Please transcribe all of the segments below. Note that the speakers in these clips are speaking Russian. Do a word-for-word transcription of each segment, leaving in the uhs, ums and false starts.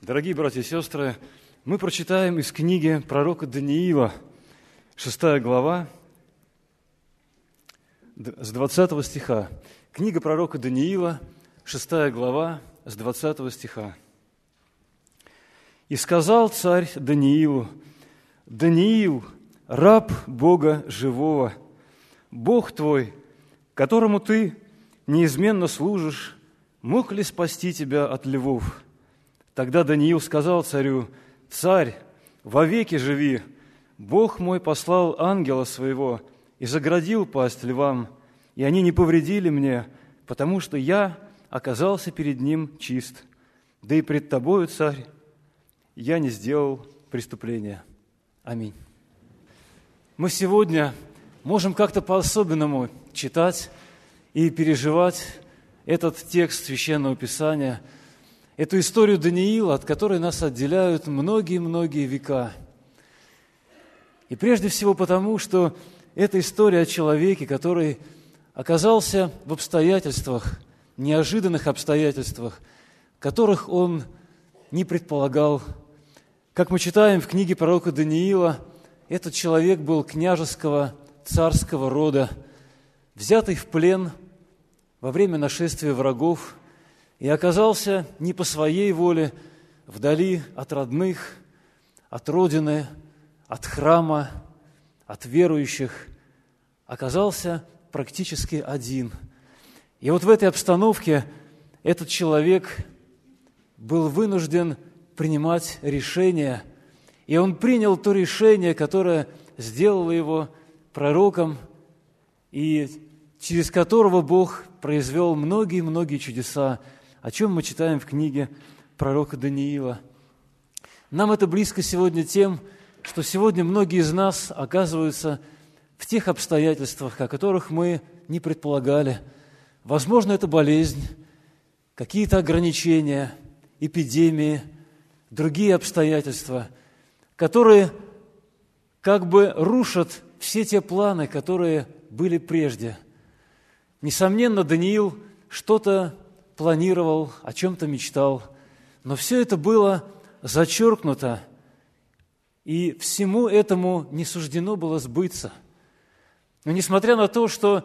Дорогие братья и сестры, мы прочитаем из книги пророка Даниила, шестая глава, с двадцатого стиха. Книга пророка Даниила, шестая глава, с двадцатого стиха. «И сказал царь Даниилу: Даниил, раб Бога живого, Бог твой, которому ты неизменно служишь, мог ли спасти тебя от львов? Тогда Даниил сказал царю: Царь, вовеки живи! Бог мой послал ангела своего и заградил пасть львам, и они не повредили мне, потому что я оказался перед ним чист. Да и пред тобою, царь, я не сделал преступления». Аминь. Мы сегодня можем как-то по-особенному читать и переживать этот текст Священного Писания, эту историю Даниила, от которой нас отделяют многие-многие века. И прежде всего потому, что это история о человеке, который оказался в обстоятельствах, неожиданных обстоятельствах, которых он не предполагал. Как мы читаем в книге пророка Даниила, этот человек был княжеского, царского рода, взятый в плен во время нашествия врагов, и оказался не по своей воле, вдали от родных, от родины, от храма, от верующих, оказался практически один. И вот в этой обстановке этот человек был вынужден принимать решение, и он принял то решение, которое сделало его пророком, и через которого Бог произвел многие-многие чудеса, о чем мы читаем в книге пророка Даниила. Нам это близко сегодня тем, что сегодня многие из нас оказываются в тех обстоятельствах, о которых мы не предполагали. Возможно, это болезнь, какие-то ограничения, эпидемии, другие обстоятельства, которые как бы рушат все те планы, которые были прежде. Несомненно, Даниил что-то планировал, о чем-то мечтал, но все это было зачеркнуто, и всему этому не суждено было сбыться. Но несмотря на то, что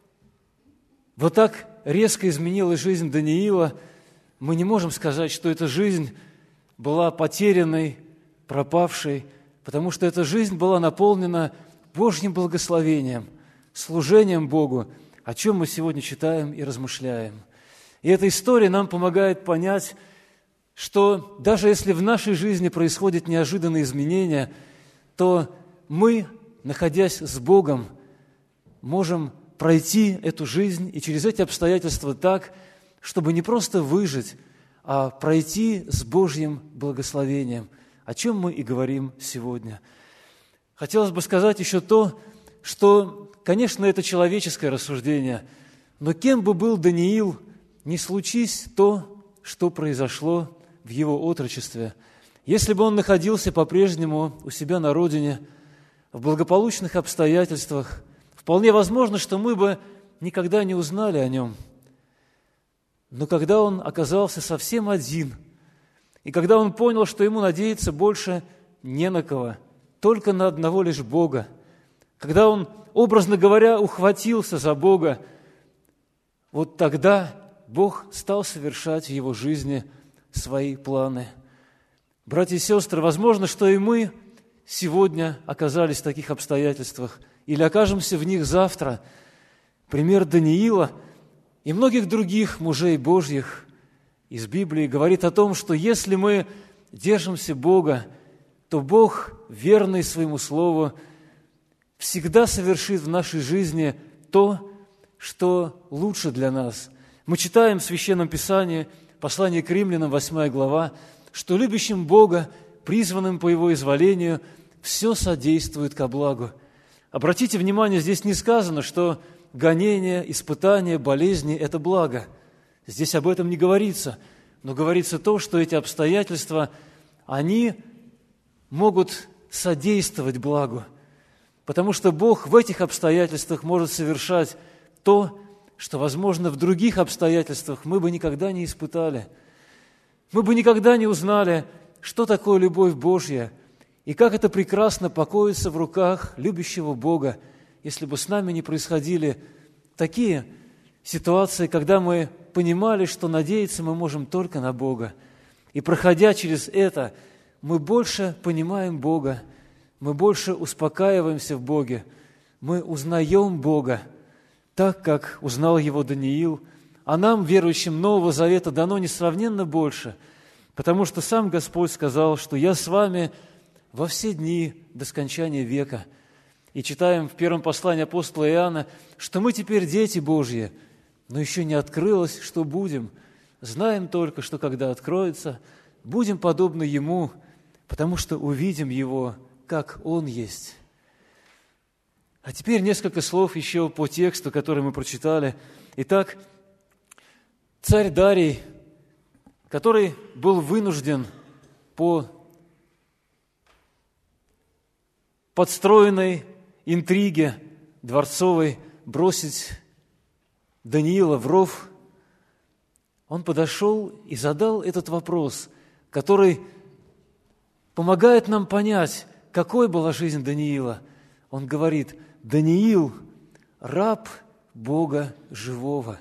вот так резко изменилась жизнь Даниила, мы не можем сказать, что эта жизнь была потерянной, пропавшей, потому что эта жизнь была наполнена Божьим благословением, служением Богу, о чем мы сегодня читаем и размышляем. И эта история нам помогает понять, что даже если в нашей жизни происходят неожиданные изменения, то мы, находясь с Богом, можем пройти эту жизнь и через эти обстоятельства так, чтобы не просто выжить, а пройти с Божьим благословением, о чем мы и говорим сегодня. Хотелось бы сказать еще то, что, конечно, это человеческое рассуждение, но кем бы был Даниил, не случись то, что произошло в его отрочестве, если бы он находился по-прежнему у себя на родине, в благополучных обстоятельствах, вполне возможно, что мы бы никогда не узнали о нем. Но когда он оказался совсем один, и когда он понял, что ему надеяться больше не на кого, только на одного лишь Бога, когда он, образно говоря, ухватился за Бога, вот тогда Бог стал совершать в его жизни свои планы. Братья и сестры, возможно, что и мы сегодня оказались в таких обстоятельствах или окажемся в них завтра. Пример Даниила и многих других мужей Божьих из Библии говорит о том, что если мы держимся Бога, то Бог, верный своему Слову, всегда совершит в нашей жизни то, что лучше для нас. Мы читаем в Священном Писании, послание к Римлянам, восьмая глава, что любящим Бога, призванным по Его изволению, все содействует ко благу. Обратите внимание, здесь не сказано, что гонения, испытания, болезни – это благо. Здесь об этом не говорится, но говорится то, что эти обстоятельства, они могут содействовать благу, потому что Бог в этих обстоятельствах может совершать то, что, возможно, в других обстоятельствах мы бы никогда не испытали. мы бы никогда не узнали, что такое любовь Божья и как это прекрасно покоится в руках любящего Бога, если бы с нами не происходили такие ситуации, когда мы понимали, что надеяться мы можем только на Бога. И проходя через это, мы больше понимаем Бога, мы больше успокаиваемся в Боге, мы узнаем Бога, так как узнал Его Даниил, а нам, верующим Нового Завета, дано несравненно больше, потому что сам Господь сказал, что «Я с вами во все дни до скончания века». И читаем в первом послании апостола Иоанна, что мы теперь дети Божьи, но еще не открылось, что будем. Знаем только, что когда откроется, будем подобны Ему, потому что увидим Его, как Он есть. А теперь несколько слов еще по тексту, который мы прочитали. Итак, царь Дарий, который был вынужден по подстроенной интриге дворцовой бросить Даниила в ров, он подошел и задал этот вопрос, который помогает нам понять, какой была жизнь Даниила. Он говорит: «Даниил, раб Бога живого».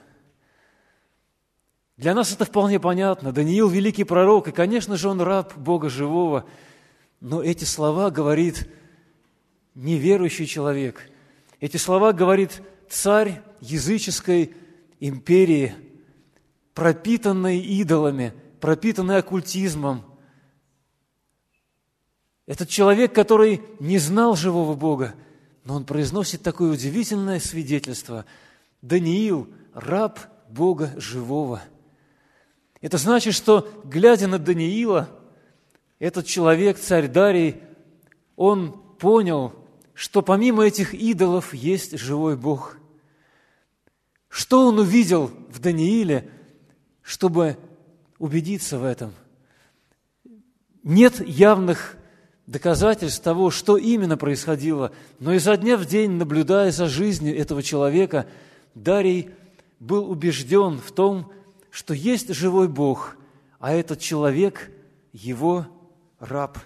Для нас это вполне понятно. Даниил – великий пророк, и, конечно же, он раб Бога живого. Но эти слова говорит неверующий человек. Эти слова говорит царь языческой империи, пропитанный идолами, пропитанный оккультизмом. Этот человек, который не знал живого Бога, но он произносит такое удивительное свидетельство. Даниил – раб Бога живого. Это значит, что, глядя на Даниила, этот человек, царь Дарий, он понял, что помимо этих идолов есть живой Бог. Что он увидел в Данииле, чтобы убедиться в этом? Нет явных доказательств того, что именно происходило, но изо дня в день, наблюдая за жизнью этого человека, Дарий был убежден в том, что есть живой Бог, а этот человек – его раб.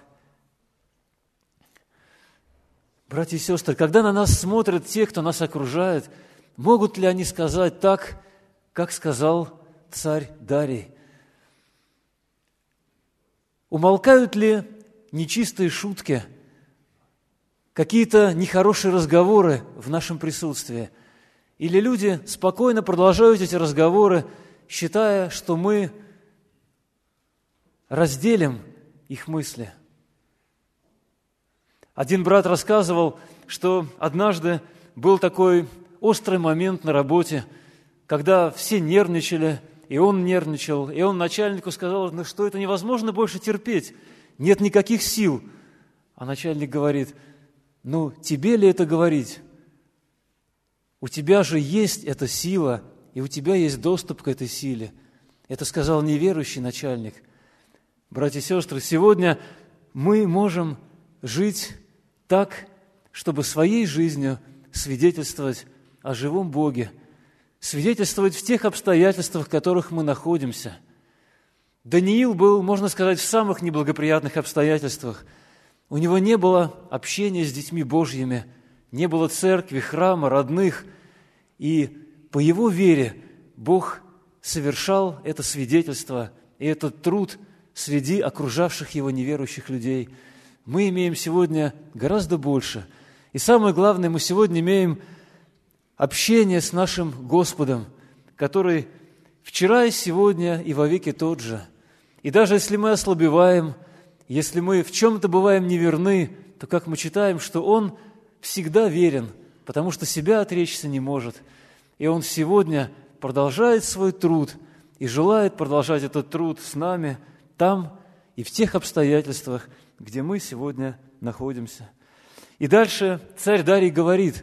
Братья и сестры, когда на нас смотрят те, кто нас окружает, могут ли они сказать так, как сказал царь Дарий? Умолкают ли нечистые шутки, какие-то нехорошие разговоры в нашем присутствии? Или люди спокойно продолжают эти разговоры, считая, что мы разделим их мысли? Один брат рассказывал, что однажды был такой острый момент на работе, когда все нервничали, и он нервничал, и он начальнику сказал: ну что, это невозможно больше терпеть, нет никаких сил. А начальник говорит: ну тебе ли это говорить? У тебя же есть эта сила, и у тебя есть доступ к этой силе. Это сказал неверующий начальник. Братья и сестры, сегодня мы можем жить так, чтобы своей жизнью свидетельствовать о живом Боге, свидетельствовать в тех обстоятельствах, в которых мы находимся. Даниил был, можно сказать, в самых неблагоприятных обстоятельствах. У него не было общения с детьми Божьими, не было церкви, храма, родных, и по его вере Бог совершал это свидетельство и этот труд среди окружавших его неверующих людей. Мы имеем сегодня гораздо больше. И самое главное, мы сегодня имеем общение с нашим Господом, который вчера и сегодня и вовеки тот же. И даже если мы ослабеваем, если мы в чем-то бываем неверны, то, как мы читаем, что Он всегда верен, потому что себя отречься не может. И Он сегодня продолжает свой труд и желает продолжать этот труд с нами там и в тех обстоятельствах, где мы сегодня находимся. И дальше царь Дарий говорит: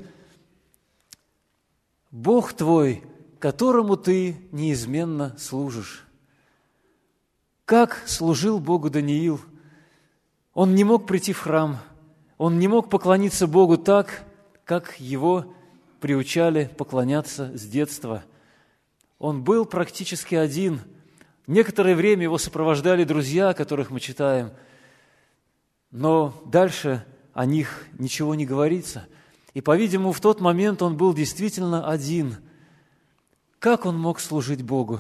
«Бог твой, которому ты неизменно служишь». Как служил Богу Даниил? Он не мог прийти в храм, он не мог поклониться Богу так, как его приучали поклоняться с детства. Он был практически один, Некоторое время его сопровождали друзья, о которых мы читаем, но дальше о них ничего не говорится. И, по-видимому, в тот момент он был действительно один. Как он мог служить Богу?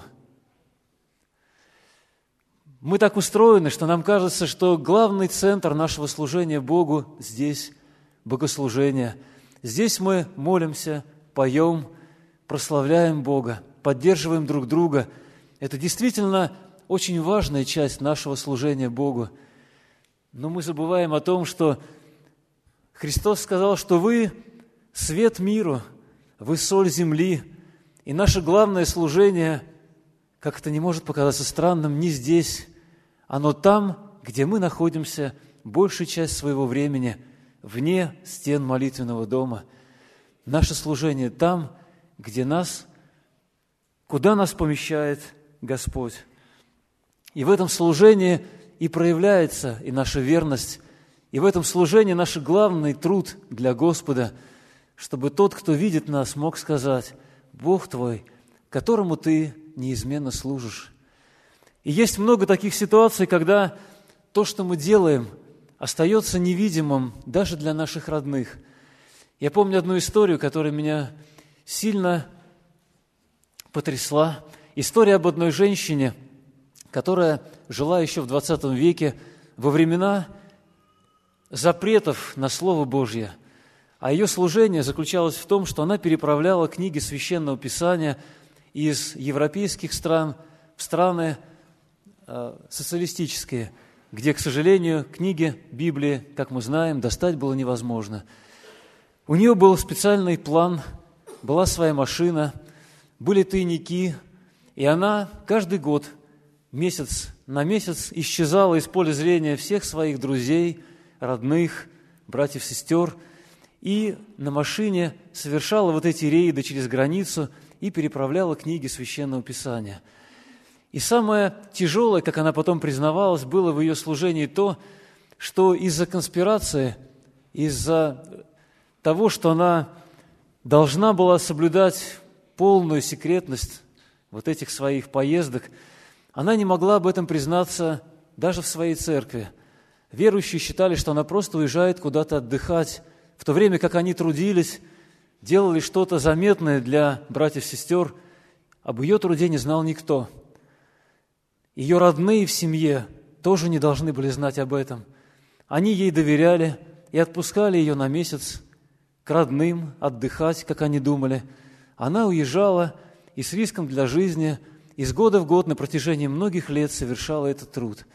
Мы так устроены, что нам кажется, что главный центр нашего служения Богу здесь богослужение. Здесь мы молимся, поем, прославляем Бога, поддерживаем друг друга. Это действительно очень важная часть нашего служения Богу. Но мы забываем о том, что Христос сказал, что вы свет миру, вы соль земли, и наше главное служение, как это не может показаться странным, не здесь, оно там, где мы находимся большую часть своего времени, вне стен молитвенного дома. Наше служение там, где нас, куда нас помещает Господь. И в этом служении и проявляется и наша верность, и в этом служении наш главный труд для Господа, чтобы тот, кто видит нас, мог сказать: «Бог твой, которому ты неизменно служишь». И есть много таких ситуаций, когда то, что мы делаем, остается невидимым даже для наших родных. Я помню одну историю, которая меня сильно потрясла. История об одной женщине, которая жила еще в двадцатом веке во времена запретов на Слово Божье. А ее служение заключалось в том, что она переправляла книги Священного Писания из европейских стран в страны э, социалистические, где, к сожалению, книги Библии, как мы знаем, достать было невозможно. У нее был специальный план, была своя машина, были тайники, и она каждый год, месяц на месяц, исчезала из поля зрения всех своих друзей, родных, братьев, сестер, и на машине совершала вот эти рейды через границу и переправляла книги Священного Писания. И самое тяжелое, как она потом признавалась, было в ее служении то, что из-за конспирации, из-за того, что она должна была соблюдать полную секретность вот этих своих поездок, она не могла об этом признаться даже в своей церкви. Верующие считали, что она просто уезжает куда-то отдыхать, в то время как они трудились, делали что-то заметное для братьев и сестер, об ее труде не знал никто. Ее родные в семье тоже не должны были знать об этом. Они ей доверяли и отпускали ее на месяц к родным отдыхать, как они думали. Она уезжала и с риском для жизни из года в год на протяжении многих лет совершала этот труд.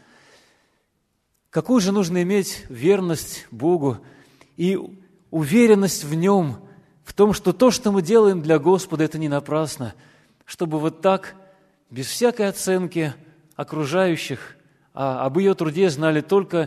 Какую же нужно иметь верность Богу и уверенность в Нем, в том, что то, что мы делаем для Господа, это не напрасно, чтобы вот так, без всякой оценки окружающих, а об ее труде знали только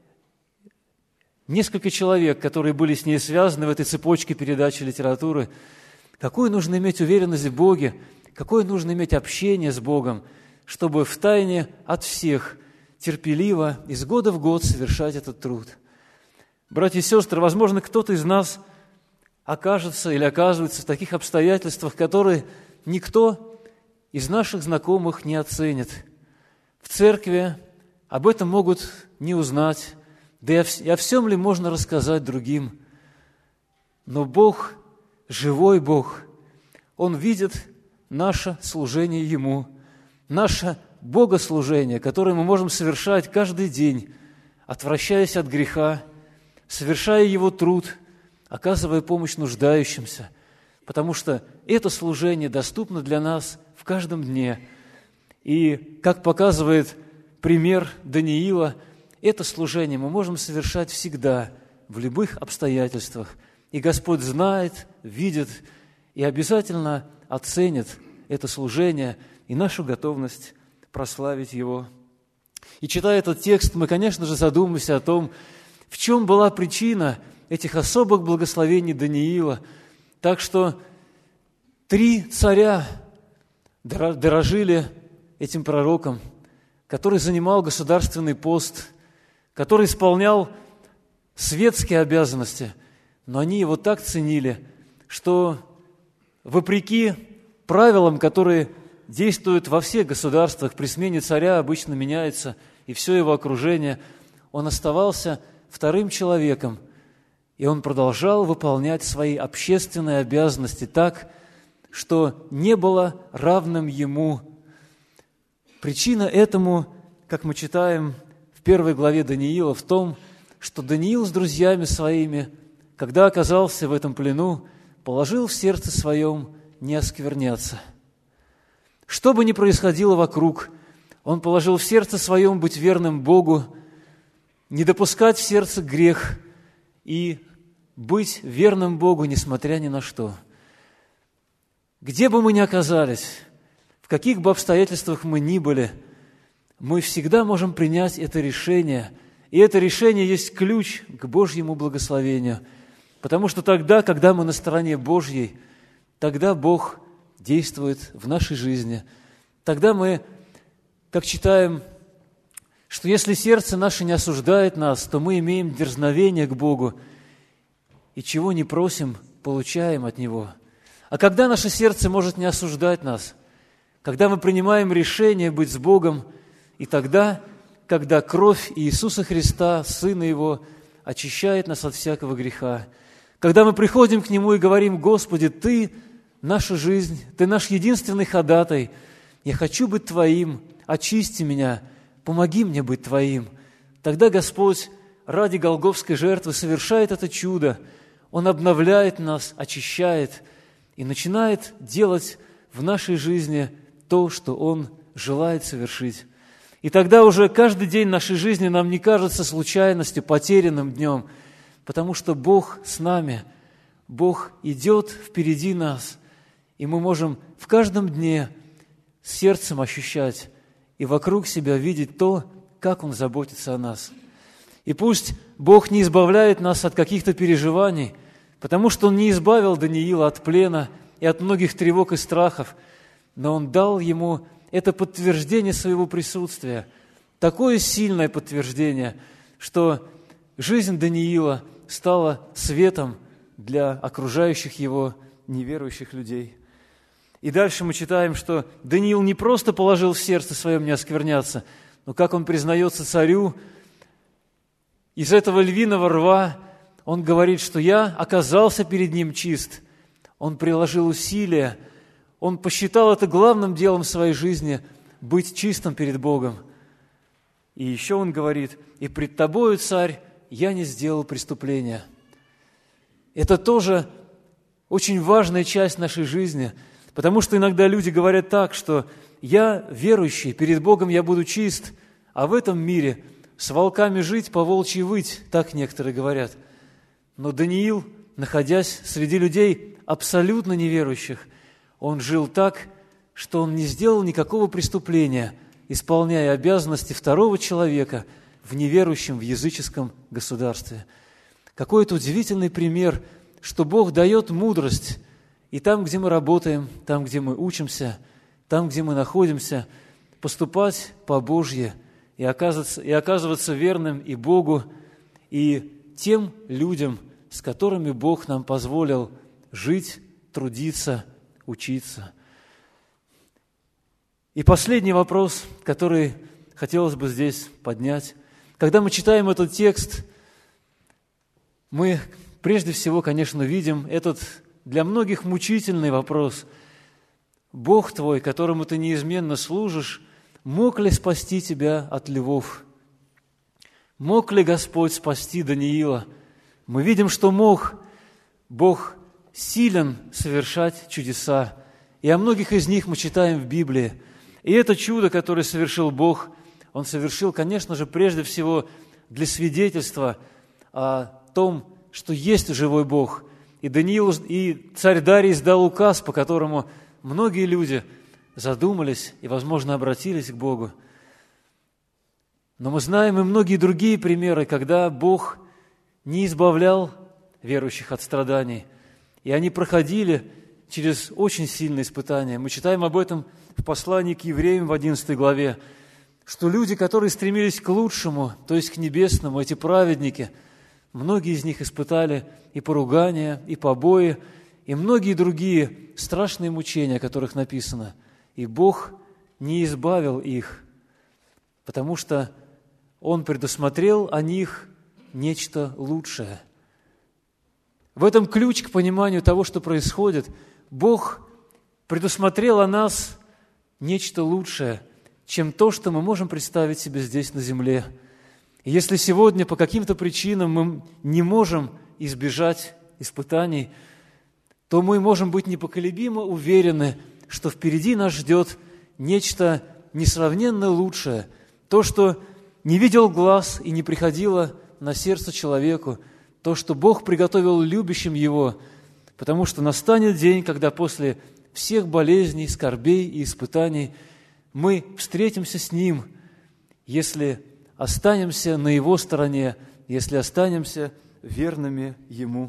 несколько человек, которые были с ней связаны в этой цепочке передачи литературы. Какую нужно иметь уверенность в Боге, какое нужно иметь общение с Богом, чтобы втайне от всех терпеливо из года в год совершать этот труд. Братья и сестры, возможно, кто-то из нас окажется или оказывается в таких обстоятельствах, которые никто из наших знакомых не оценит. В церкви об этом могут не узнать, да и о всем ли можно рассказать другим. Но Бог, живой Бог, Он видит наше служение Ему, наше богослужение, которое мы можем совершать каждый день, отвращаясь от греха, совершая Его труд, оказывая помощь нуждающимся, потому что это служение доступно для нас в каждом дне. И, как показывает пример Даниила, это служение мы можем совершать всегда, в любых обстоятельствах. И Господь знает, видит и обязательно оценит это служение и нашу готовность прославить Его. И читая этот текст, мы, конечно же, задумаемся о том, в чем была причина этих особых благословений Даниила. Так что три царя дорожили этим пророком, который занимал государственный пост, который исполнял светские обязанности, но они его так ценили, что вопреки правилам, которые действует во всех государствах, при смене царя обычно меняется и все его окружение, он оставался вторым человеком, и он продолжал выполнять свои общественные обязанности так, что не было равным ему. Причина этому, как мы читаем в первой главе Даниила, в том, что Даниил с друзьями своими, когда оказался в этом плену, положил в сердце своем не оскверняться. Что бы ни происходило вокруг, он положил в сердце своем быть верным Богу, не допускать в сердце грех и быть верным Богу, несмотря ни на что. Где бы мы ни оказались, в каких бы обстоятельствах мы ни были, мы всегда можем принять это решение, и это решение есть ключ к Божьему благословению, потому что тогда, когда мы на стороне Божьей, тогда Бог действует в нашей жизни. Тогда мы, как читаем, что если сердце наше не осуждает нас, то мы имеем дерзновение к Богу, и чего не просим, получаем от Него. А когда наше сердце может не осуждать нас? Когда мы принимаем решение быть с Богом, и тогда, когда кровь Иисуса Христа, Сына Его, очищает нас от всякого греха. Когда мы приходим к Нему и говорим: «Господи, Ты наша жизнь, Ты наш единственный ходатай, я хочу быть Твоим, очисти меня, помоги мне быть Твоим». Тогда Господь ради голгофской жертвы совершает это чудо. Он обновляет нас, очищает и начинает делать в нашей жизни то, что Он желает совершить. И тогда уже каждый день нашей жизни нам не кажется случайностью, потерянным днем, потому что Бог с нами, Бог идет впереди нас, и мы можем в каждом дне сердцем ощущать и вокруг себя видеть то, как Он заботится о нас. И пусть Бог не избавляет нас от каких-то переживаний, потому что Он не избавил Даниила от плена и от многих тревог и страхов, но Он дал ему это подтверждение своего присутствия, такое сильное подтверждение, что жизнь Даниила стала светом для окружающих его неверующих людей. И дальше мы читаем, что Даниил не просто положил в сердце своем не оскверняться, но как он признается царю, из этого львиного рва он говорит, что я оказался перед ним чист. Он приложил усилия, он посчитал это главным делом в своей жизни – быть чистым перед Богом. И еще он говорит: «И пред тобою, царь, я не сделал преступления». Это тоже очень важная часть нашей жизни, потому что иногда люди говорят так, что я верующий, перед Богом я буду чист, а в этом мире с волками жить, по волчьи выть, так некоторые говорят. Но Даниил, находясь среди людей абсолютно неверующих, он жил так, что он не сделал никакого преступления, исполняя обязанности второго человека в неверующем, в языческом государстве. Какой это удивительный пример, что Бог дает мудрость и там, где мы работаем, там, где мы учимся, там, где мы находимся, поступать по-божье и оказываться, и оказываться верным и Богу, и тем людям, с которыми Бог нам позволил жить, трудиться, учиться. И последний вопрос, который хотелось бы здесь поднять. Когда мы читаем этот текст, мы прежде всего, конечно, видим этот для многих мучительный вопрос. Бог твой, которому ты неизменно служишь, мог ли спасти тебя от львов? Мог ли Господь спасти Даниила? Мы видим, что мог. Бог силен совершать чудеса. И о многих из них мы читаем в Библии. И это чудо, которое совершил Бог, Он совершил, конечно же, прежде всего для свидетельства о том, что есть живой Бог. И Даниил, и царь Дарий издал указ, по которому многие люди задумались и, возможно, обратились к Богу. Но мы знаем и многие другие примеры, когда Бог не избавлял верующих от страданий, и они проходили через очень сильные испытания. Мы читаем об этом в послании к евреям в одиннадцатой главе, что люди, которые стремились к лучшему, то есть к небесному, эти праведники, многие из них испытали и поругания, и побои, и многие другие страшные мучения, о которых написано. и Бог не избавил их, потому что Он предусмотрел о них нечто лучшее. В этом ключ к пониманию того, что происходит. Бог предусмотрел о нас нечто лучшее, чем то, что мы можем представить себе здесь на земле. И если сегодня по каким-то причинам мы не можем избежать испытаний, то мы можем быть непоколебимо уверены, что впереди нас ждет нечто несравненно лучшее, то, что не видел глаз и не приходило на сердце человеку, то, что Бог приготовил любящим Его, потому что настанет день, когда после всех болезней, скорбей и испытаний мы встретимся с Ним, если останемся на Его стороне, если останемся верными Ему.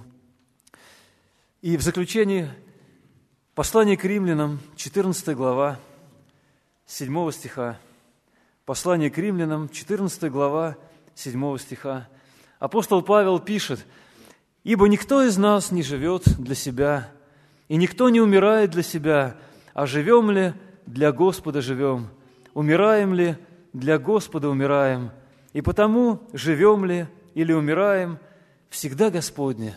И в заключение послание к римлянам, четырнадцатая глава, седьмого стиха. Послание к римлянам, четырнадцатая глава, седьмого стиха. Апостол Павел пишет: «Ибо никто из нас не живет для себя, и никто не умирает для себя, а живем ли, для Господа живем, умираем ли, для Господа умираем, и потому живем ли или умираем, всегда Господне».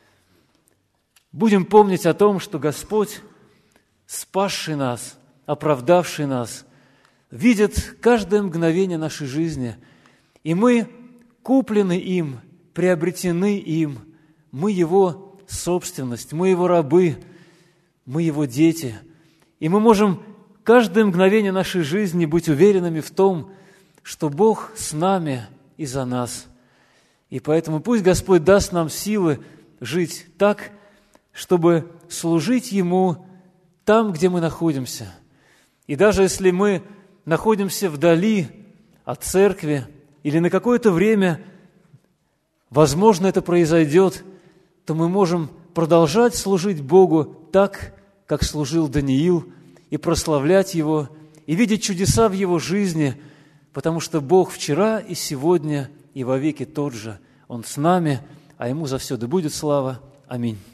Будем помнить о том, что Господь, спасший нас, оправдавший нас, видит каждое мгновение нашей жизни, и мы куплены им, приобретены им, мы Его собственность, мы Его рабы, мы Его дети, и мы можем каждое мгновение нашей жизни быть уверенными в том, что Бог с нами и за нас. И поэтому пусть Господь даст нам силы жить так, чтобы служить Ему там, где мы находимся. И даже если мы находимся вдали от церкви, или на какое-то время, возможно, это произойдет, то мы можем продолжать служить Богу так, как служил Даниил, и прославлять Его, и видеть чудеса в Его жизни, потому что Бог вчера и сегодня и вовеки тот же. Он с нами, а Ему завсегда будет слава. Аминь.